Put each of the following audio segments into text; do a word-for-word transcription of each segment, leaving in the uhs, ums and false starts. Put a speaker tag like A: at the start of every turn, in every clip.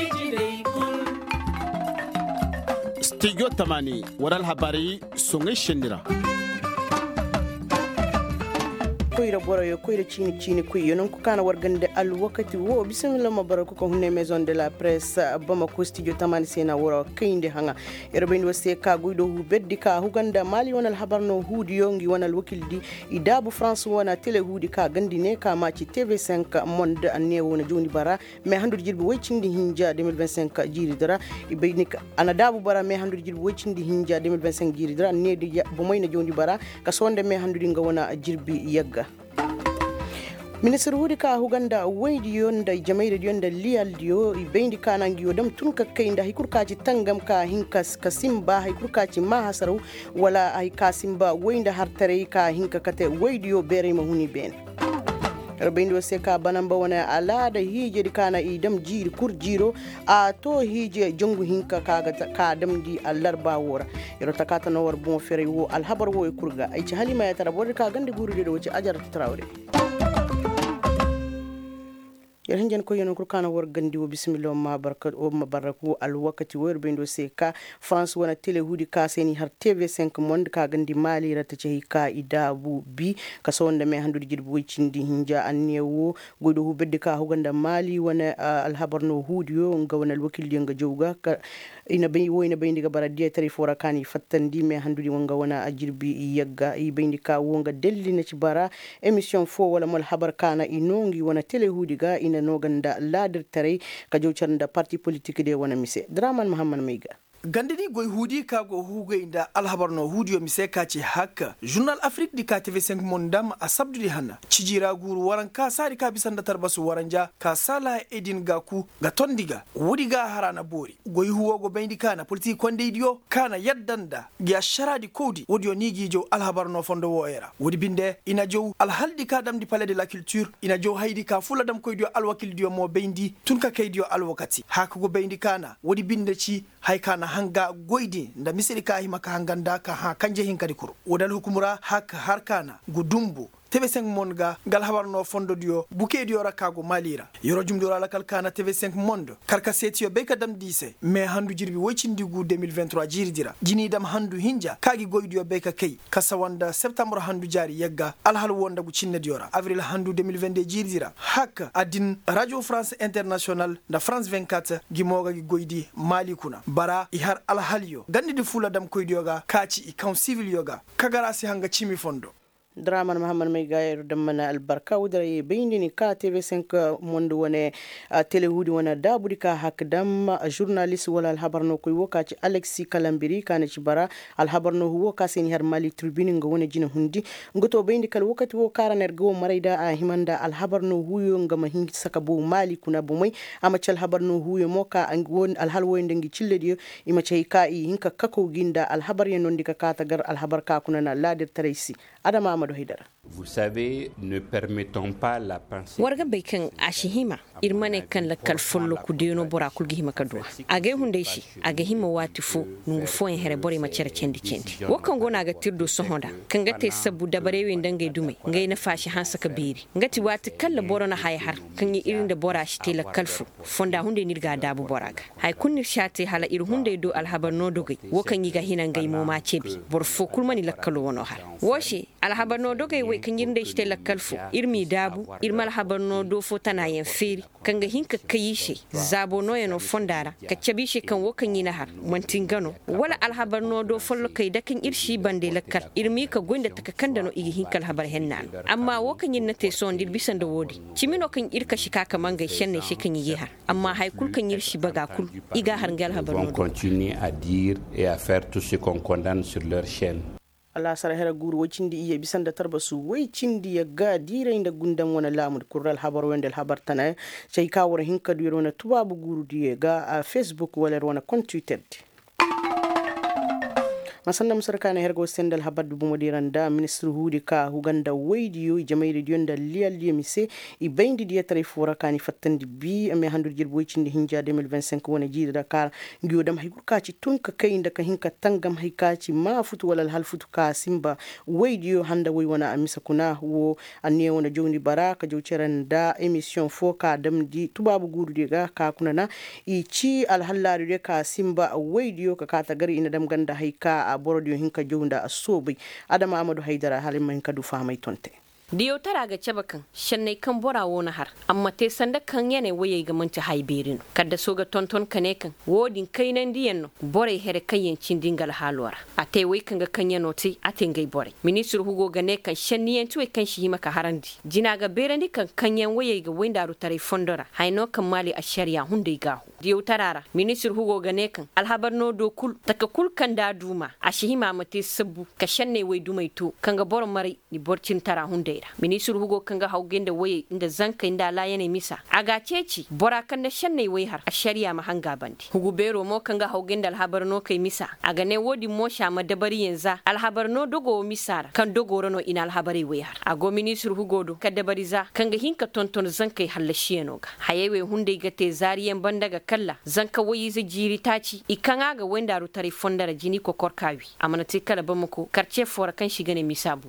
A: Studio Tamani waral habari songai shendira
B: koyra boroyo koyra chini chini kuyo non ko kana wargande al wakati wo bismillah mabarako ko hunne maison de la presse Bamako studio Tamani sena woro kinde hanga erbendi wase ka guydo hu beddi ka huganda mali wonal habarno hudi yongi wonal wakildi idabu France wona tele hudi ka gandine ka maci T V cinq monde anne wona joni bara me handur jirbi waycindi hinja deux mille vingt-cinq jiri dara ibeyni ana dabu bara me handur jirbi waycindi hinja deux mille vingt-cinq jiri dara ne di bo moyna joni bara ka sonde me handuri ngawona jirbi yagga Minister Hudi ka huganda waydi yonda jamaire yonda lial dio bendi kana ngiyo dam tun ka kaynda hikurkaci tangam ka hinkas kasimba hikurkaci ma hasaru wala ay kasimba wayda hartare ka hinka kate waydi yo bere ma huni ben bendi wase ka banamba wana alada hije di kana idam jiri kur jiro a to hije jongu hinka kaga ka dam di allarba wora yoro takata no war bon fere wo alhabar wo kurga ay ci halima ya tarabor ka gande guru de do ci ajar trawre yar hangen ko yono ko kana war gandi wo bismillah ma barakat o ma baraku al wakati wor bendo se ka France wana tele hudi ka seni har T V cinq monde ka gandi mali rata ci ka idabu bi ka sonda me handu jirbu wicindi hinja annewo godo hu bedde ka huganda mali wana al habarno hudi yo ngawna al wakil nga jowga ka ina bay woyna bayndi ga bara dia tari fora kani fattandi me handudi wonga wana ajirbi yagga i bayndi ka wonga dellina ci bara emission fo wala mal habar kana inongi wana tele hudi ga ina noganda ladir tare ka jowcarnda parti politique de wana mise Draman Muhammad Meiga
C: gandidi goy hudi ka go hugo inda alhabarno hudiyo mise ka ci haka journal Afrique di ka T V cinq mondam a sabdudi hanna cijira guru waran ka sari ka bisanda tarbasu waranja ka sala edin gaku ga tondiga wudi ga harana bori goy huwo go bendi kana politique konde idiyo kana yaddanda ya sharadi kodi wodiyo nigi jo alhabarno fondo wo era wudi binde ina jow alhaldi ka dam di palais de la culture ina jow haydi ka fula dam koydiyo alwakil diyo mo bendi tunka kaydiyo alwakati haka go bendi kana wudi binde ci hay kana hanga goydi nda misiri ka hima ka hanganda ka ha kanje hinkadi kuro wodal hukumura hak harkana gudumbu T V cinq monde ga gal habarno fondo dio buke dio rakago malira yoro jumdo la kal kana T V cinq monde karka setio be ka dam dise me handu jirbi wocindi gu deux mille vingt-trois jiri dira jini dam handu hinja kagi goydio be ka kay kasawanda septembre handu jari yagga alhal wonda gu cinne diora avril handu deux mille vingt-deux jiri dira hak adin radio France international da France vingt-quatre gimoga gi goydi malikuna bara i har alhalio gandi di fula dam koydioga kaci i kan civil yoga kagara si hanga chimi fondo
B: Draman Muhammad Meiga damana albarka udare bayni ni ka T V cinq mondo wane tele hudi wana dabudi ka hakdam journalist wala al habarno koy wokaci Alexis Kalambiri kana ci bara al habarno huwa ka seni har Mali tribune nga wona jina hundi ngoto bayni kal wakati wo karaner go marayda a himanda al habarno huyo ngama hingi saka bo Mali kuna bo moy ama ci al habarno huyo moka ang won al hal woynde ngi cilledi ima cey ka i hinka kako ginda al habar ye non dika ka tagar al habar ka kuna na ladir taraysi adama
D: Vous savez, ne permettons pas la pensée.
E: Warga baikan ashihima irmane kan la kalfollo kudeno bora kulgi hima kadwa. Age hunde shi age hima watifu nungu fo en here bori ma cere cendi cendi. Wakan gona ga tirdo sohonda kan gate sabu dabare wen dangai dume ngai na fashi hansa kabiri. Ngati wati kala bora na hay har kan yi irin da bora shi tela kalfu fonda hunde nirga dabu boraga. Hay kunni shate hala ir hunde do alhabar no dogai wakan yi ga hinan gai mo ma cebi bor fo kulmani lakkalo wono har. Washi alhabar no dogai wai kan yirnde shi tela kalfu irmi dabu irmal habar no do fo tana yen feri kanga hinka kayishe zabo no yano fondara ka cabishe kan wakan yi nahar mantingano wala alhabar no do follo kai dakin irshi bande lakkar irmi ka gonda taka kanda no igi hinkal habar hennan amma wakan yin nate son dir bisan da wodi cimino kan irka shi kaka manga shenne shi kan yi har amma hay kul kan yirshi baga kul iga har ngal habar no
D: continue à dire et à faire tout ce qu'on condamne sur leur chaîne.
B: Allah sara hera guru wacindi iya bisanda tarbasu way cindi ya ga dire inda gundam wana lamud kurral habar wendel habar tana cey ka wara hinka du wana tubabu guru diye ga a Facebook wala wana kon Twitter masanda musarka na hergo sendal habadu bumodiran da ministru hudi ka huganda waydiyo jamai rediyon da liya liya mise i bayndi diya tare fora kani fattandi bi ame handur jirbo cindi hinja deux mille vingt-cinq wona jiida Dakar ngiyo dam hay kaci tun ka kai da ka hinka tangam hay kaci ma futu wala hal futu ka simba waydiyo handa way wana amisa kuna wo anne wona jowni baraka jow ceran da emission fo ka dam di tubabu gurdi ga ka kuna na i ci al hallari de ka simba waydiyo ka kata gari ina dam ganda hay ka a borodiyo hinka jowda asobi adama Amadou Haidara halin man kadu famai tonte
E: diyo tara ga cabakan shannai kan borawo na har amma te sanda kan yana waye ga manci haiberin kada so ga tonton kane kan wodin kainan diyan no bore here kayen cin dingal halwara ate wai kan ga kanya noti ate ngai bore minister hugo ga ne kan shanniyan tuwe kan shi maka harandi jina ga berani kan kanyan waye ga wanda ru tare fondora haino kan mali a shari'a hunde ga diyo tarara minister hugo ga ne kan alhabar no do kul taka kul kan da duma a shihima mate sabbu ka shanne wai dumai to kan ga bor mari ni borcin tara hunde ministru hugo kanga haugenda waye inda zanka inda la yana misa aga ceci bora kan da shanne wai har a shari'a ma hanga bandi hugo bero mo kanga haugenda alhabar no kai misa aga ne wodi mo sha ma dabari yanza alhabar no dogo misara kan dogo rono ina alhabari wai har ago ministru hugo do ka dabari za kanga hinka tonton zanka hallashi no ga hayewe hunde gate zariyan banda ga kalla zanka wayi za jiri taci ikanga ga wanda ru tare fondara jini ko korkawi amana tikala bamuko karce fora kan shiga ne misabu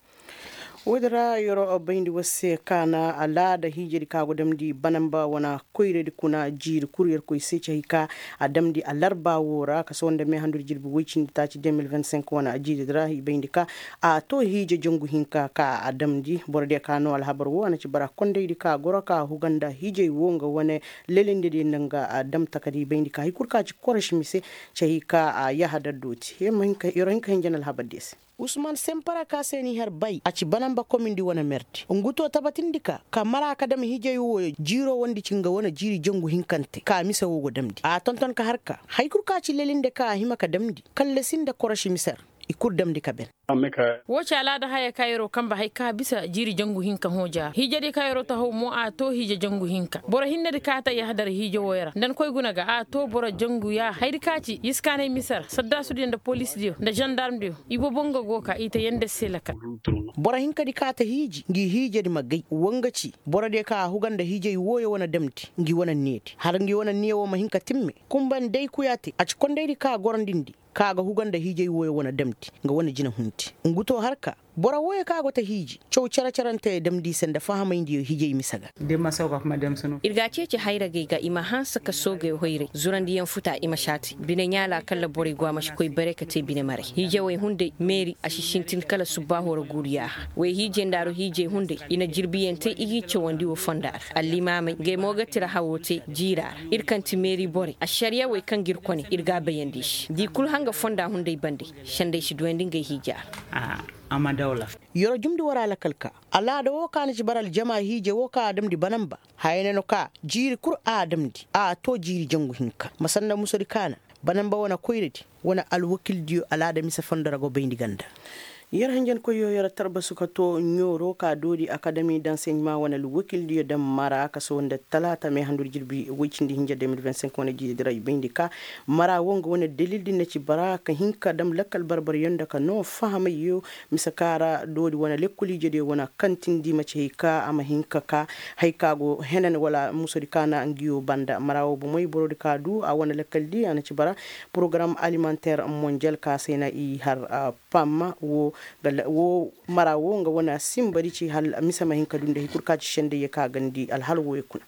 B: wadara yoro bayndi wase kana ala da hijiri kago damdi banamba wana koyre di kuna jiri courrier koy secha hika adamdi alarba wora ka sonda me handur jirbi wicin taci deux mille vingt-cinq wana jiri dra hi bayndi ka a to hije jongu hinka ka adamdi borde kano al habar wana ci bara konde di ka goroka huganda hije wonga wane lelende di nanga adam takadi bayndi ka hikurka ci koresh mise ci hika a yahada doti he manka yoro hinka hinjanal habar des Usman Sempara ka seni har bay aci banamba komindi wana merti nguto tabatindika ka mara akadami hije yo jiro wondi cinga wana jiri jongu hinkante ka misa wogo damdi a tonton ka harka haykur ka ci lelinde ka himaka damdi kalle sinda korashi misar ikur damdi ka ben
F: wocha alada haya kayro kamba hay ka bisa jiri jangu hinka hoja hijade kayro ta ho mo a to hije jangu hinka bora hinne de kata ya hadar hijo woyara dan koy gunaga a to bora jangu ya hayri kaci yiskane misar sadda su da police dio da gendarme dio ibo bonga goka ita yende selaka
B: bora hinka di kata hiji ngi hije di magai wangaci bora de ka huganda hije woyo wana damti ngi wana neti har ngi wana niyo ma hinka timme kumban dai kuyati a cikon dai ka gorandindi kaga huganda hije woyo wana damti nga wana jina hunti nguto harka bora woye kago ta hiji chow cara caranta damdi senda fahama indi hije misaga
G: de masauka kuma dem sunu
E: irga cece haira ga ima hansa ka soge hoire zurandi yan futa ima shati bine nyala kala bori gwa mashi koy barekate bine mare hije way hunde meri ashishintin kala subaho ro guriya way hije ndaro hije hunde ina jirbiyente igi chowandi wo fondar allimame ge moga tira hawote jira irkanti meri bori ashariya way kangir koni irga bayandish di kul hanga fonda hunde bande shande shi duwendi ngai hija
G: ah amadawla
B: yoro jumdi wara la kalka ala da woka ni baral jama hije woka adam di banamba hayne no ka jiri kur adam di a to jiri jangu hinka masanna musori kana banamba wana koyreti wana alwakil dio ala da misa fondara go bayndi ganda yar hangen ko yo yara tarba suka to nyoro ka dodi academy d'enseignement wana lu wakil dio dam mara ka so wonde talata me handur jirbi wicindi hinja deux mille vingt-cinq wana jidi dira bayndi ka mara wongo wana dalil dinne ci baraka hinka dam lakkal barbar yonda ka no fahama yo misakara dodi wana lekkuli jede wana kantin di ma ci ka ama hinka ka hayka go henen wala musori kana ngiyo banda mara wo moy borodi ka du a wana lakkal di ana ci bara programme alimentaire mondial ka sena i har uh, pamma wo gala wo mara wo nga wana simbari ci hal misa mahin kadunde hikurka ci shende ye ka gandi al halwo yakuna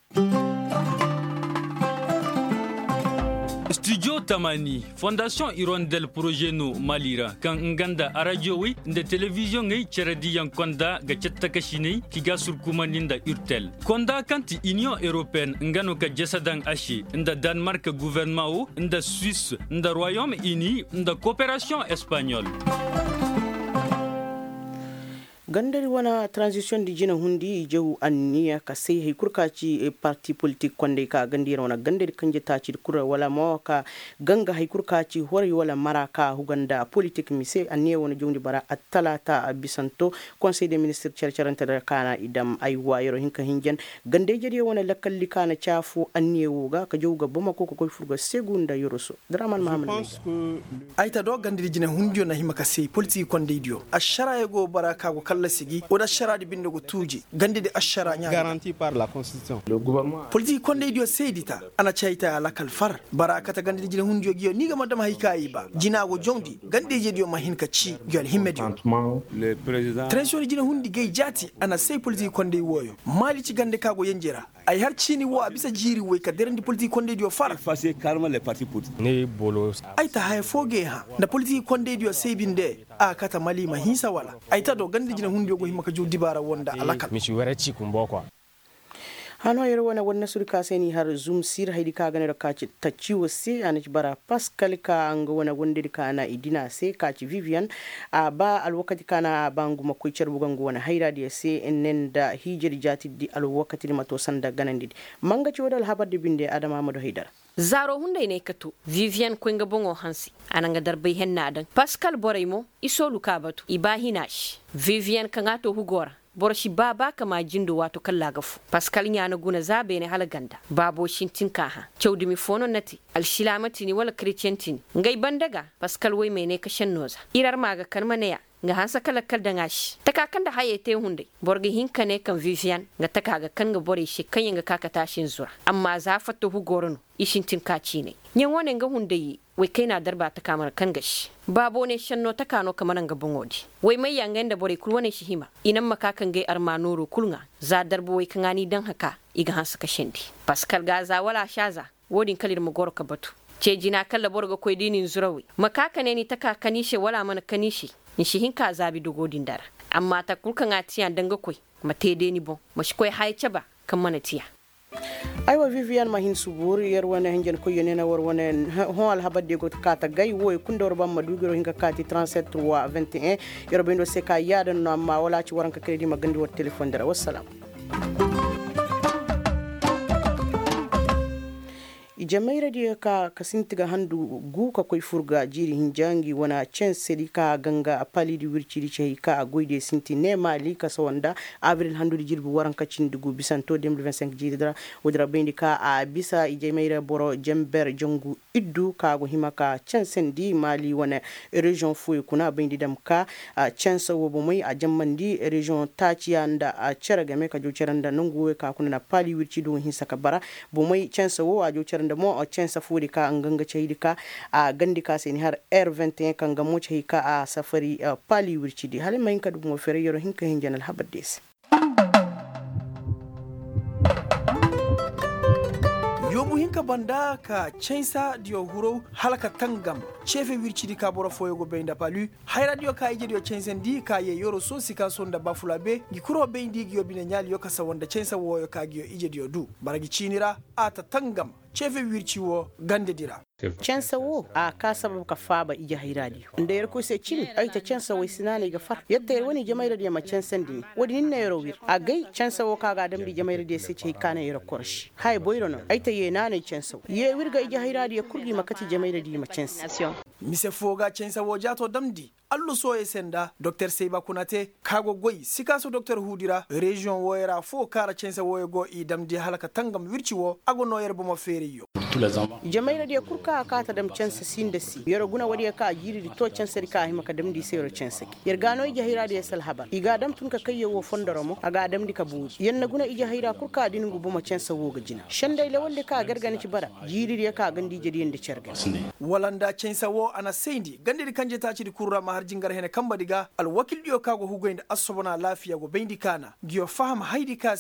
H: Studio Tamani, Fondation Hirondelle Projet no Malira, kan nganda radio wi nde television ngai cheredi yang konda ga chetta kashine kiga surkumaninda Urtel. Konda kanti Union Européenne ngano ka jesadang ashi nda Danemark gouvernement nda Suisse nda Royaume-Uni nda coopération espagnole.
B: gandari wana transition di jina hundi jehu anniya ka sai hay kurkaci e parti politique konde ka gandira wana gandari kanje taci kura wala mawaka ganga hay kurkaci hori wala maraka huganda politique mise anniya wana jondi bara atalata bisanto conseil des ministres charcharanta da kana idam ay wayro hinka hinjan gande jeri wana lakalli kana chafu anniya woga ka jowga boma ko ko koy furga segunda yoroso draman mahamad
C: ayta do gandiri jina hundi na himaka sai politique konde dio ashara yego baraka go kala sigi oda shara di bindo go tuji gande de ashara nya
A: garanti par la constitution le gouvernement
C: politique konde dio sedita ana chaita ala kalfar baraka ta gande jina hundi giyo ni ga madama hikayi ba jina go jondi gande je dio mahinka ci gol himmedio
D: le président
C: transition jina hundi gay jati ana sai politique konde woyo mali ci gande kago yenjera ay har cini wo abisa jiri woy ka derandi politique konde dio far
D: effacer carrément les partis politiques
A: ne bolo
C: ayta hay foge ha na politique konde dio sebinde a kata mali mahisa wala ayta do gande jina hundi go himaka jodi bara wonda alaka
A: mi ci wara ci kumbo kwa
B: hano yero wana wannan surka seni har zoom sir haidi ka gane da kaci tacci wasi ana bara pascal ka anga wana wonde kana idina se kaci vivian a ba alwakati kana bangu makoy cer bugango wana haira da se ennen da hijir jati di alwakati mato sanda ganandi manga ci wadal habar de binde adama amado haidar
E: zaro hunde ne kato vivian kwenga bongo hansi ananga darbai henna dan pascal boraymo iso lukabatu ibahinash vivian kangato hugora borshi baba kama jindo wato kalla gafu pascal nyana guna zabe ne halaganda babo shintin kaha chawdimi fono nati alshilamati ni wala christiantin ngai bandaga pascal wai mene kashan noza irar maga kalmaneya nga hansa kala kal da ngashi taka kan da hayete hunde borgi hinka ne kan vivian nga taka ga kan ga bore shi kan yanga kaka tashin zura amma za fato hu gorono ishintin kaci ne nyen wone nga hunde yi wai kaina darba ta kamar kan gashi babo ne shanno ta kano kamar nga bungodi wai mai yangan da bore kulwane shi hima inan makakan gai armanoro kulnga za darbo wai kangani dan haka iga hansa kashendi pascal gaza wala shaza wodin kalir mu gorka batu ce jina kala borga koy dinin zurawi makaka ne ni ta kakani she wala mana kanishi ni shi hinka zabi dogodin dara amma ta kulka ngatiya danga koy mate de ni bon mashi koy haice ba kan mana tiya
B: aywa vivian mahin subur yer wana henjen ko yenena war wana ho al habade go kata gay woy kundor bam madugiro hinga kati trente-sept wa vingt et un yer bendo se ka yada no ma wala ci waranka credit ma gandi wat telephone dara wassalam jamai radio ka kasintiga handu gu ka koy furga jiri hinjangi wana chen selika ganga apali di wirci di chei ka goide sinti ne mali ka sawanda avril handu di jirbu waran ka cindugu bisanto deux mille vingt-cinq jidra wodra bendi ka a bisa jamai boro jember jongu iddu ka go himaka chen sendi mali wana region fu kuna bendi dam ka chen sawo bo moy a jammandi region tachianda a ceragame ka jo ceranda nungu ka kuna na pali wirci do hin saka bara bo moy chen sawo a jo ceranda mo a chen safuri ka anganga chehidika a gandika seni har R vingt et un kanga mo chehika a safari pali wirchidi halima hinka dum mo fere yoro hinka hinjanal habaddes
C: yobu hinka banda ka chensa dio huro halaka tangam chefe wirchidi ka bora foyogo benda palu hayra dio ka ije dio chensen di ka ye yoro so sika sonda bafulabe gikuro bendi giyo bine nyali yoka sa wanda chensa woyo ka giyo ije dio du baragi chinira ata tangam chefe wirchiwo gande dira
B: chansa wo a ka sabab ka faba ija hayradi nda yer ko se chin ay ta chansa wo sinane ga far yadda yer woni jamayra di ma chansan di wodi ninna yero wir a gai chansa wo kaga dam di jamayra di se ce kana yero korshi hay boyro no ay ta ye nane chansa ye wir ga ija hayradi ya kurgi makati jamayra di ma chansa
C: mise foga chensa wo jato damdi allu soye senda docteur Seiba Kunate kago goyi sikaso docteur Hudira region woyera fo kara chensa woyego i damdi halaka tangam wirchiwo ago noyer bomo feriyo
B: jamaira dia kurka ka ta dam chansa sindasi yoro guna wadi ka jiri to chansa ka hima ka dam di sero chansa yer gano ija hira dia sal habar iga dam tun ka kayyo wo fondoromo aga dam di ka bu yenna guna ija hira kurka din gubo ma chansa wo ga jina shandai le wanda ka gargani ci bara jiri dia ka gandi jadi yende cerga
C: walanda chensa wo ana sendi gandi kanje ta ci di kurra ma har jingar hene kamba diga al wakil dio kago hugoinde asobona lafiya go bendi kana giyo faham haidi kase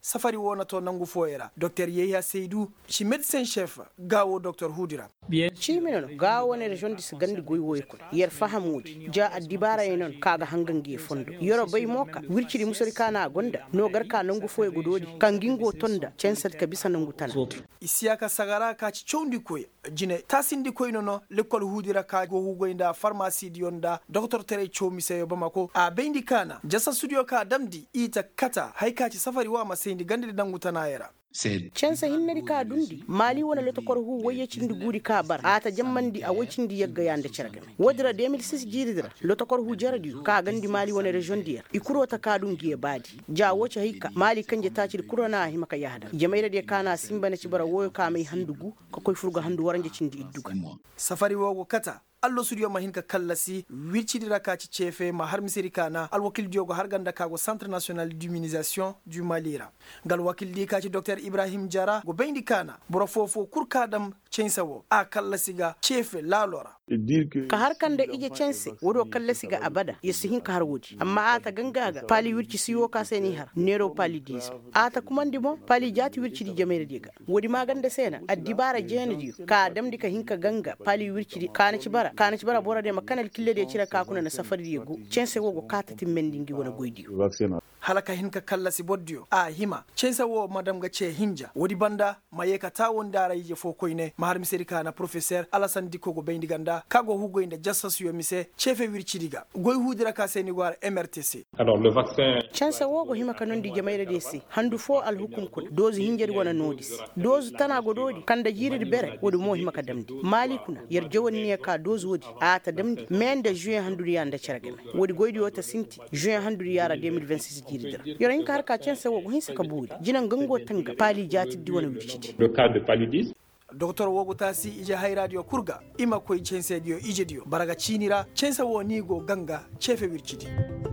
C: safari wona to nangu foyera Dr Yehya Seydou ci médecin chef gawo Dr Hudira
B: chimino gawo ne region dis gandi goy woy ko yer fahamudi ja adibara enon kaga hangangi fondo yoro bay moka wirciri musori kana gonda no garka nangu foy gododi kangingo tonda censat ka bisa nangu tan
C: isiyaka sagara ka ci chondi koy jine tasindi koy nono l'école Hudira ka go hugoynda pharmacie dionda Dr Tere chomi seyo bamako a bendi kana jasa studio ka damdi ita kata haika ci safari wa masendi gandi dangu tanayera
B: censa hinneri ka dundi mali wona leto kor hu woye cindi guri ka bar ata jammandi a wocindi yegga yande cergame wodira deux mille six jiridira leto kor hu jaradi ka gandi mali wona region dier ikurota ka dun giye badi ja wocha hika mali kanje tacir kurona himaka yahda jamayra de kana simbane ci bara woyo ka mai handugu ko koy furgo handu waranje cindi idduga
C: safari wogo kata allo studio mahinka kallasi wircidira ka ci cefe ma har misiri kana alwakil diogo har ganda kago centre national d'immunisation du malira gal wakil di ka ci docteur Ibrahim Jara go bendi kana boro fofo kurkadam censawo a kallasiga cefe lalora
B: ka har kanda ije cense wodo kallasiga abada yesihin ka har wodi amma ata gangaga pali wirci siwo ka seni har nero pali dis ata kumandi mo pali jati wirci di jamere diga wodi maganda sena addibara jenedi ka damdi ka hinka ganga pali wirci di kana ci bara kana ci bara bora de makanal kille de cira ka kuna na safari yego cense wogo katati mendingi wona goydi
C: halaka hinka kallasi boddio a hima censa wo madam ga ce hinja wodi banda mayeka ta wondara yije fo koyne mahar miseri kana professeur Alassane Dikko go bendi ganda kago hugo inda jassas yo mise chefe wircidiga goy hudira ka seni gwar M R T C
I: alors le vaccin
B: censa wo go hima kanon di jamayre de si handu fo al hukum ko dozi hinjeri wona nodis dozi tana go dodi kanda jiri bere wodi mo hima ka damdi mali kuna yer jawani ka dozi wodi ata damdi men de juin handu yanda cergame wodi goydi wota sinti juin handu yara deux mille vingt-six jiridira yoren ka harka censa wo go hinsa ka budi jinan gango tanga pali jati di wona wircidi
I: le cas de paludisme
C: docteur wogo tasi ije hay radio kurga ima koy cense dio ije dio baraga cinira censa wo ni go ganga chefe wircidi